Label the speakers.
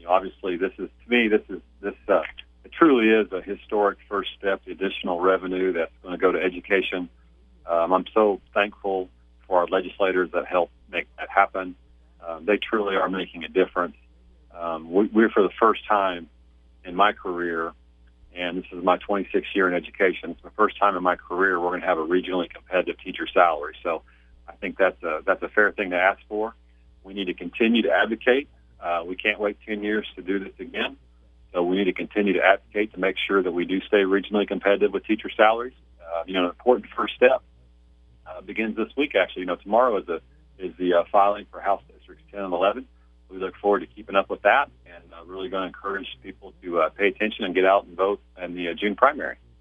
Speaker 1: Obviously, this is to me, it truly is a historic first step. The additional revenue that's going to go to education. I'm so thankful for our legislators that helped make that happen. They truly are making a difference. We're for the first time in my career, and this is my 26th year in education. It's the first time in my career we're going to have a regionally competitive teacher salary. So I think that's a fair thing to ask for. We need to continue to advocate. We can't wait 10 years to do this again. So we need to continue to advocate to make sure that we do stay regionally competitive with teacher salaries. An important first step begins this week. Actually, tomorrow is the filing for House Districts 10 and 11. We look forward to keeping up with that, and really going to encourage people to pay attention and get out and vote in the June primary.